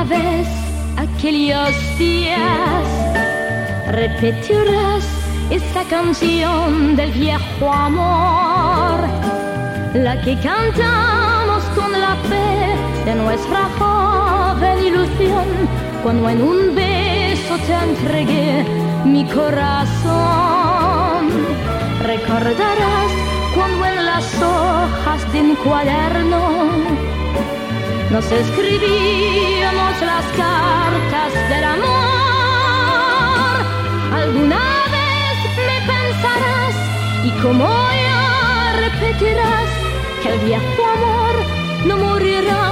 vez aquellos días repetirás esta canción del viejo amor, la que cantamos con la fe de nuestra joven ilusión, cuando en un beso te entregué mi corazón. Recordarás cuando en las hojas de un cuaderno nos escribíamos las cartas del amor. Alguna vez me pensarás y como yo repetirás que el viejo amor no morirá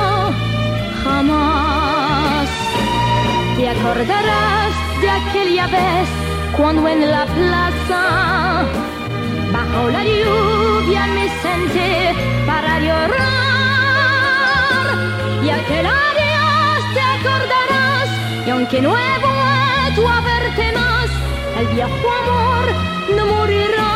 jamás. Te acordarás de aquella vez cuando en la plaza bajo la lluvia me senté para llorar, y aquel adiós te acordarás, y aunque no he vuelto a verte más, el viejo amor no morirá